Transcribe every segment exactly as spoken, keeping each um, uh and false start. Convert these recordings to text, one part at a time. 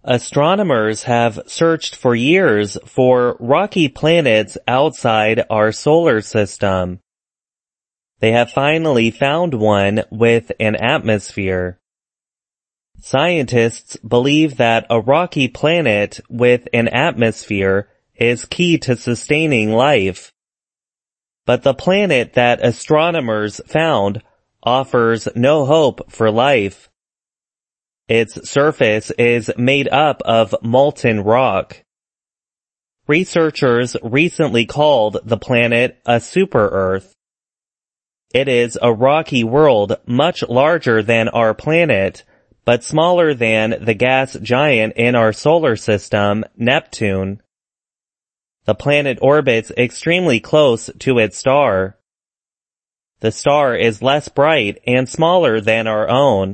Astronomers have searched for years for rocky planets outside our solar system. They have finally found one with an atmosphere. Scientists believe that a rocky planet with an atmosphere is key to sustaining life. But the planet that astronomers found offers no hope for life. Its surface is made up of molten rock. Researchers recently called the planet a super-Earth. It is a rocky world much larger than our planet, but smaller than the gas giant in our solar system, Neptune. The planet orbits extremely close to its star. The star is less bright and smaller than our own.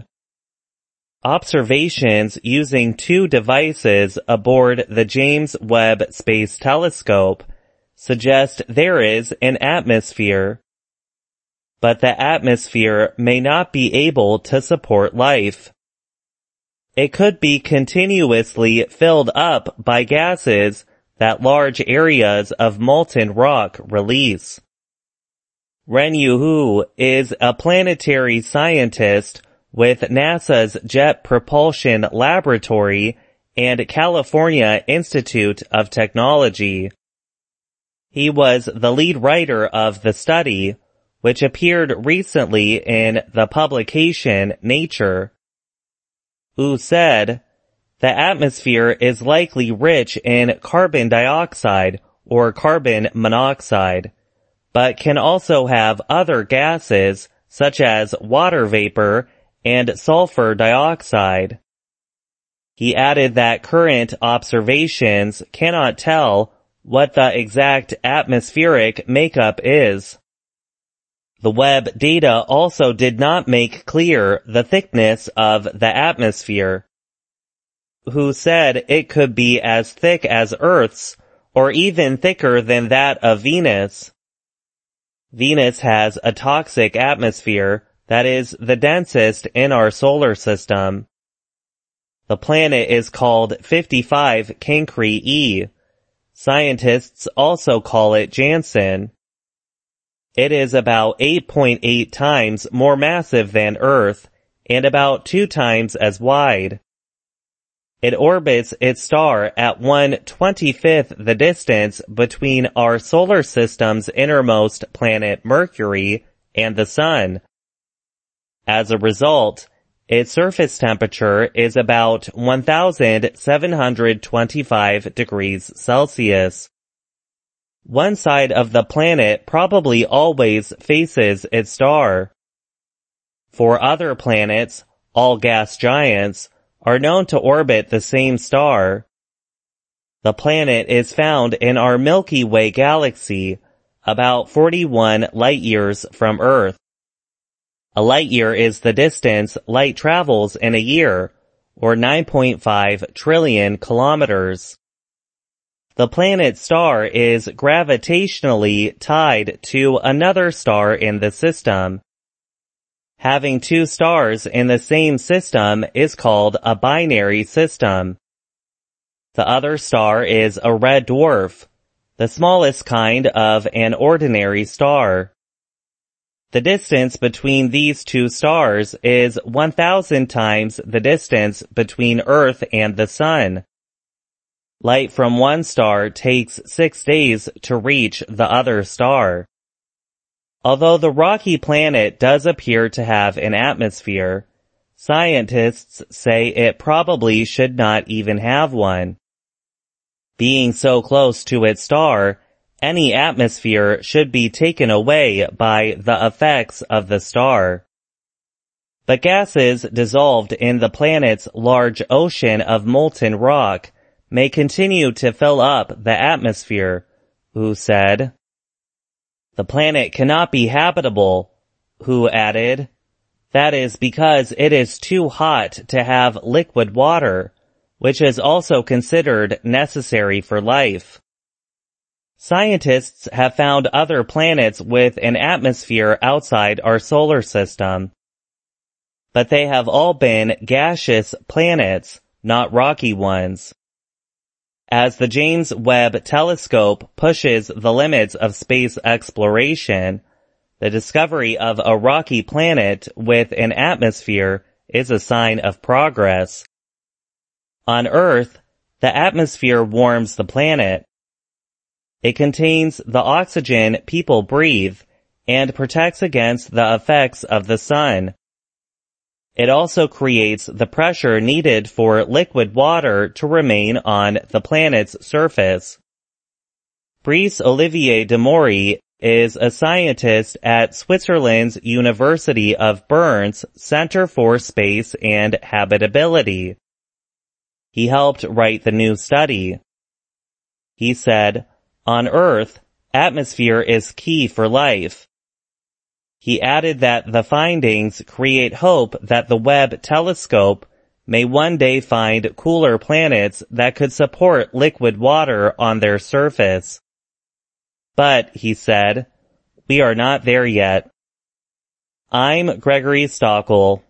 Observations using two devices aboard the James Webb Space Telescope suggest there is an atmosphere. But the atmosphere may not be able to support life. It could be continuously filled up by gases that large areas of molten rock release. Renyu Hu is a planetary scientist with NASA's Jet Propulsion Laboratory and California Institute of Technology. He was the lead writer of the study, which appeared recently in the publication Nature. Hu said, "The atmosphere is likely rich in carbon dioxide or carbon monoxide, but can also have other gases such as water vapor and sulfur dioxide." He added that current observations cannot tell what the exact atmospheric makeup is. The Webb data also did not make clear the thickness of the atmosphere. Hu said it could be as thick as Earth's, or even thicker than that of Venus. Venus has a toxic atmosphere that is the densest in our solar system. The planet is called fifty-five Cancri E. Scientists also call it Janssen. It is about eight point eight times more massive than Earth and about two times as wide. It orbits its star at one twenty-fifth the distance between our solar system's innermost planet Mercury and the Sun. As a result, its surface temperature is about one thousand seven hundred twenty-five degrees Celsius. One side of the planet probably always faces its star. For other planets, all gas giants are known to orbit the same star. The planet is found in our Milky Way galaxy, about forty-one light-years from Earth. A light-year is the distance light travels in a year, or nine point five trillion kilometers. The planet's star is gravitationally tied to another star in the system. Having two stars in the same system is called a binary system. The other star is a red dwarf, the smallest kind of an ordinary star. The distance between these two stars is one thousand times the distance between Earth and the Sun. Light from one star takes six days to reach the other star. Although the rocky planet does appear to have an atmosphere, scientists say it probably should not even have one. Being so close to its star, any atmosphere should be taken away by the effects of the star. But gases dissolved in the planet's large ocean of molten rock may continue to fill up the atmosphere, Hu said. The planet cannot be habitable, Hu added. That is because it is too hot to have liquid water, which is also considered necessary for life. Scientists have found other planets with an atmosphere outside our solar system, but they have all been gaseous planets, not rocky ones. As the James Webb Telescope pushes the limits of space exploration, the discovery of a rocky planet with an atmosphere is a sign of progress. On Earth, the atmosphere warms the planet. It contains the oxygen people breathe and protects against the effects of the sun. It also creates the pressure needed for liquid water to remain on the planet's surface. Brice Olivier de Maury is a scientist at Switzerland's University of Bern's Center for Space and Habitability. He helped write the new study. He said, "On Earth, atmosphere is key for life." He added that the findings create hope that the Webb telescope may one day find cooler planets that could support liquid water on their surface. But, he said, we are not there yet. I'm Gregory Stockel.